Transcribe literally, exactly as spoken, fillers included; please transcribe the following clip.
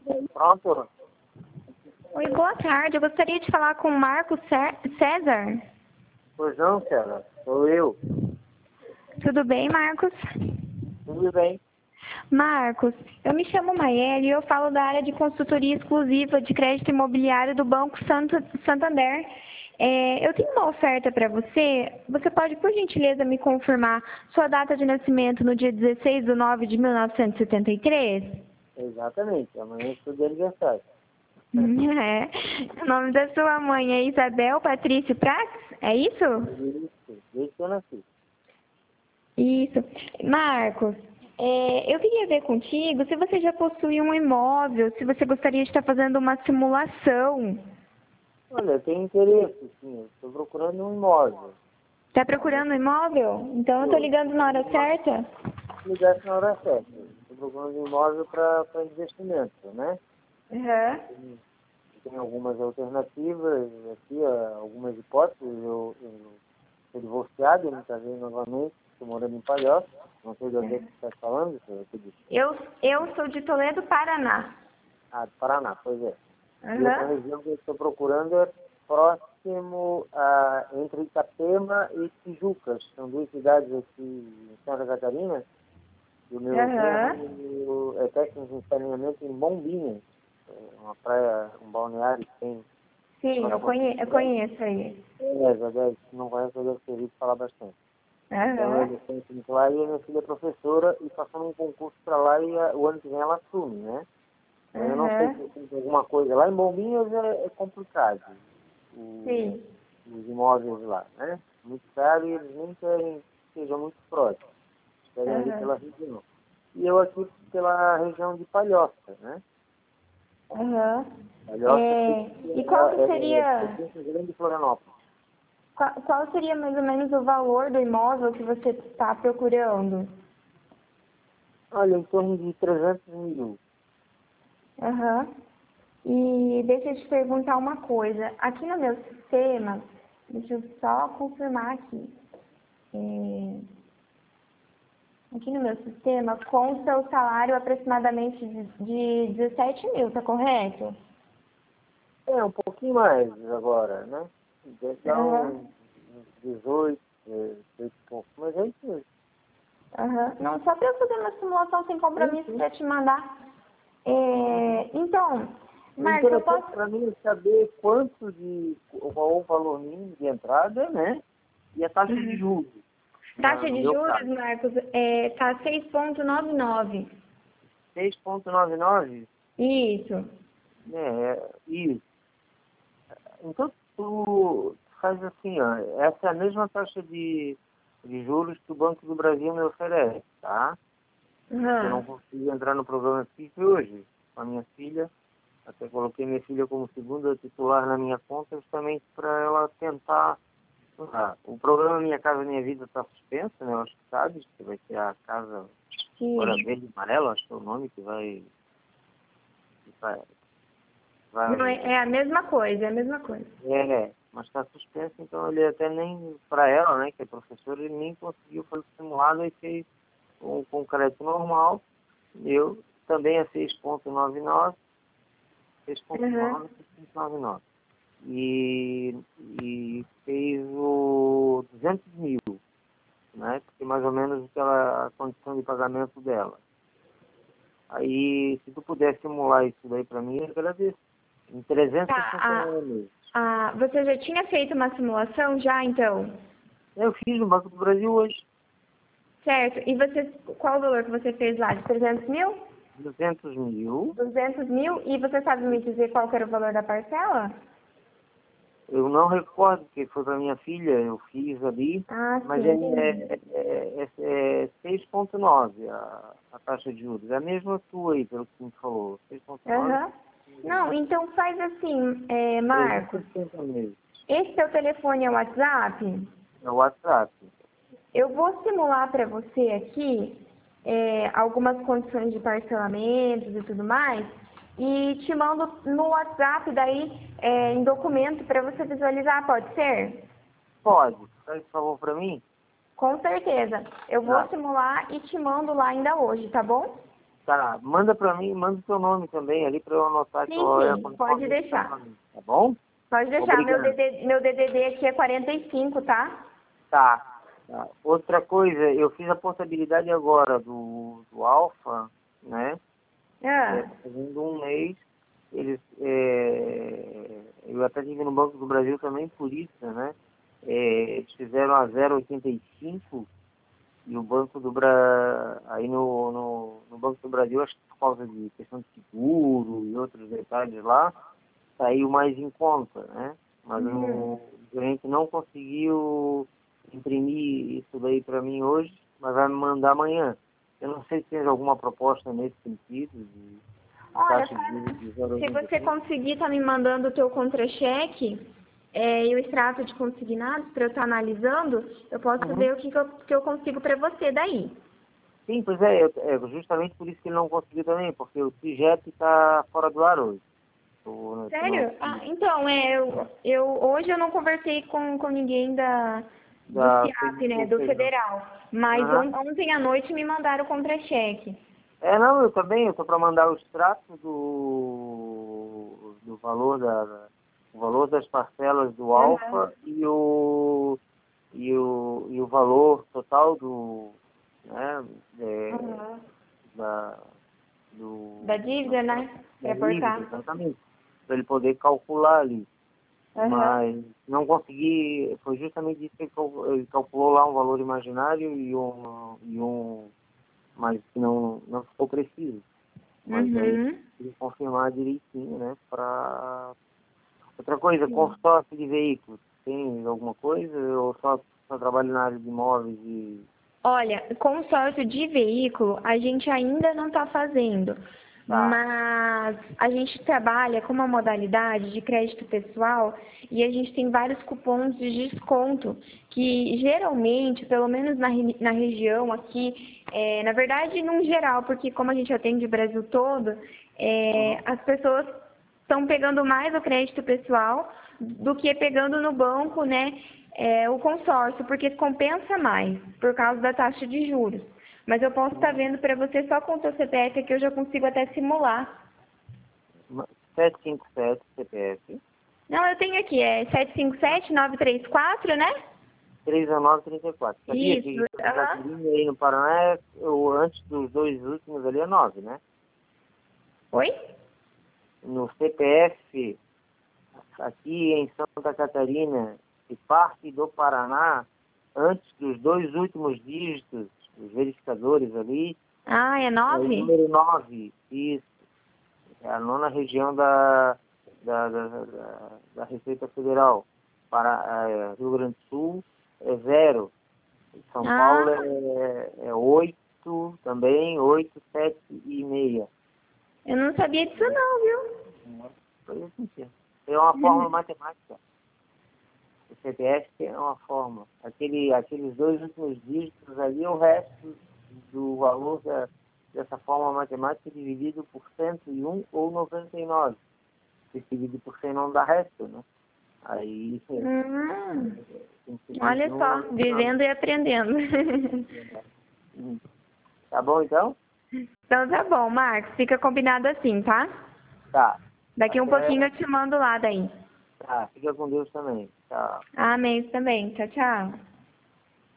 Pronto? Oi, boa tarde. Eu gostaria de falar com o Marcos César. Pois não, César. Sou eu. Tudo bem, Marcos? Tudo bem. Marcos, eu me chamo Maiele e eu falo da área de consultoria exclusiva de crédito imobiliário do Banco Santo, Santander. É, eu tenho uma oferta para você. Você pode, por gentileza, me confirmar sua data de nascimento no dia dezesseis de nove de mil novecentos e setenta e três? Exatamente. Amanhã estou de aniversário. É. O nome da sua mãe é Isabel Patrício Prates? É isso? Isso. Desde que eu nasci. Isso. Marcos, é, eu queria ver contigo se você já possui um imóvel, se você gostaria de estar fazendo uma simulação. Olha, eu tenho interesse, sim. Eu estou procurando um imóvel. Está procurando um imóvel? Então eu estou ligando na hora certa? Ligasse na hora certa. Estou procurando um imóvel para investimento, né? Aham. Tem, tem algumas alternativas aqui, ah, algumas hipóteses. Eu, eu sou divorciado, eu me casei novamente, estou morando em Palhoça. Não sei de onde é que você está falando, eu acredito. Eu, eu sou de Toledo, Paraná. Ah, do Paraná, pois é. E outra Aham. região que eu estou procurando é próximo a, entre Itapema e Tijucas. São duas cidades aqui em Santa Catarina. E o meu Aham. genro é técnico em saneamento em Bombinhas, é uma praia, um balneário que tem. Sim, eu, conhe, eu conheço aí. É, já deve, se não conhece, já deve ter ouvido falar bastante. Então Aham. ele é técnico lá e a minha filha é professora e passou um concurso para lá e a, o ano que vem ela assume, né? Então, eu não sei Aham. se tem alguma coisa. Lá em Bombinhas é, é complicado. O, Sim. os imóveis lá, né? Muito caro e eles nem querem que seja muito próximo. Querem ali Aham. pela região. E eu aqui pela região de Palhoça, né? Aham. Palhoça É, e qual fica que é, é, seria, Presidente Grande de Florianópolis. qual, qual seria mais ou menos o valor do imóvel que você está procurando? Olha, em torno de trezentos mil. Aham. E deixa eu te perguntar uma coisa. Aqui no meu sistema, deixa eu só confirmar aqui. É, aqui no meu sistema consta o salário aproximadamente de, de dezessete mil, tá correto? É, um pouquinho mais agora, né? Deve dar Aham. uns uns dezoito, é, dezoito e pouco. Mas é isso mesmo. Aham. Não, só para eu fazer uma simulação sem Sim, compromisso sim. para te mandar. É, então, O Marcos, eu interessante posso. para mim é saber quanto de, qual o valor mínimo de entrada, né? E a taxa de Uhum. juros, na, Taxa no de meu juros, caso. Marcos, é, tá seis vírgula noventa e nove. seis vírgula noventa e nove, Isso. né? É, isso. Então, tu faz assim, ó, essa é a mesma taxa de, de juros que o Banco do Brasil me oferece, tá? Eu não Aham. consigo entrar no programa F I P hoje com a minha filha, até coloquei minha filha como segunda titular na minha conta, justamente para ela tentar. Ah, o programa Minha Casa Minha Vida está suspenso, né? Eu acho que sabes, que vai ser a casa agora Sim. verde e amarelo, acho que é o nome que vai. Que vai, Não, é, vai é a mesma coisa, é a mesma coisa. é, mas está suspenso, então ele até nem, para ela, né, que é professora, ele nem conseguiu fazer o simulado e fez com, com crédito normal. Eu também é seis vírgula noventa e nove, seis vírgula Aham. nove, seis vírgula noventa e nove. E, e fez o duzentos mil, né? Porque mais ou menos aquela a condição de pagamento dela. Aí, se tu puder simular isso daí para mim, eu agradeço. Em trezentos e Tá, sessenta e a, um meses. a, você já tinha feito uma simulação já, então? Eu fiz no Banco do Brasil hoje, Certo. E você, qual o valor que você fez lá? De trezentos mil? duzentos mil. duzentos mil? E você sabe me dizer qual que era o valor da parcela? Eu não recordo que foi para minha filha, eu fiz ali, Ah, mas sim, é, entendi. é, é, é, é seis vírgula nove a, a taxa de juros. É a mesma tua aí, pelo que tu me falou. seis vírgula nove, Aham. Não, então faz assim, é, Marcos. trezentos e sessenta meses. Esse teu telefone é o WhatsApp? É o WhatsApp. Eu vou simular para você aqui é, algumas condições de parcelamentos e tudo mais e te mando no WhatsApp daí é, em documento para você visualizar, pode ser? Pode. Faz esse favor para mim? Com certeza. Eu vou Tá. simular e te mando lá ainda hoje, tá bom? Tá, manda pra mim, manda o seu nome também ali pra eu anotar que Sim, eu é, sim, pode deixar. Tá bom? Pode deixar, meu Obrigado. D D, meu D D D aqui é quarenta e cinco, tá? Tá. Tá. Outra coisa, eu fiz a portabilidade agora do, do Alfa, né? É, Ah, fazendo um mês, eles, é, eu até tive no Banco do Brasil também por isso, né? É, eles fizeram a zero vírgula oitenta e cinco e o Banco do Bra... aí no, no, no Banco do Brasil, acho que por causa de questão de seguro e outros detalhes lá, saiu mais em conta, né? Mas uhum. o gerente não conseguiu imprimir isso daí para mim hoje, mas vai me mandar amanhã. Eu não sei se tem alguma proposta nesse sentido, de Olha, taxa de juros de se você zero vírgula oitenta e cinco. conseguir estar me mandando o teu contra-cheque é, e o extrato de consignados para eu estar analisando, eu posso Uhum. ver o que, que, eu, que eu consigo para você daí. Sim, pois é, eu- é justamente por isso que ele não conseguiu também, porque o T-Jet está fora do ar hoje. O, Sério? no, Ah, então, é, eu, eu, hoje eu não conversei com, com ninguém da, do da CIAP, né, do Federal. Federal, mas Aham. on- ontem à noite me mandaram o contra-cheque. É, não, eu também, eu estou para mandar o extrato do, do valor da, da- o valor das parcelas do Aham. Alfa e o, e o, e o valor total do, né, é, Aham. da, do, Da dívida, né? da Para dívida, portar. exatamente, para ele poder calcular ali. Aham. Mas não consegui, foi justamente isso que ele cal- ele calculou lá um valor imaginário e um, e um mas que não, não ficou preciso. Mas aí Uhum. tem que confirmar direitinho, né? Pra... Outra coisa, consórcio de veículos. Tem alguma coisa ou só, só trabalho na área de imóveis e... Olha, consórcio de veículo a gente ainda não está fazendo, Tá. mas a gente trabalha com uma modalidade de crédito pessoal e a gente tem vários cupons de desconto que geralmente, pelo menos na, re- na região aqui, é, na verdade, num geral, porque como a gente atende o Brasil todo, é, Uhum. as pessoas estão pegando mais o crédito pessoal do que pegando no banco, né, é, o consórcio, porque compensa mais por causa da taxa de juros. Mas eu posso estar vendo para você só com o seu C P F que eu já consigo até simular. setecentos e cinquenta e sete C P F, Não, eu tenho aqui, é sete cinco sete, nove três quatro, né? três nove três quatro. Sabia Isso, que a aham. Catarina aí no Paraná, é, o, antes dos dois últimos ali é nove, né? Oi? No C P F, aqui em Santa Catarina, e parte do Paraná, antes dos dois últimos dígitos, os verificadores ali, Ah, é é o nove? número nove, isso, é a nona região da, da, da, da, da Receita Federal. Para é, Rio Grande do Sul é zero, São Paulo Ah, é, é oito também, oito, sete e meia. eu não sabia disso não, viu? Foi assim, sim. É uma fórmula matemática. O C P F é uma forma. Aquele, aqueles dois últimos dígitos ali, o resto do valor da, dessa forma matemática dividido por cento e um ou noventa e nove. Se dividir por cem não dá resto, né? Aí é, Hum, tem que ser olha vinte e um ou só, noventa e nove. vivendo e aprendendo. Hum. Tá bom, então? Então tá bom, Marcos, fica combinado assim, tá? Tá. Daqui um Até. pouquinho eu te mando lá daí. Tá. Fica com Deus também. Tchau. Amém também. Tchau, tchau.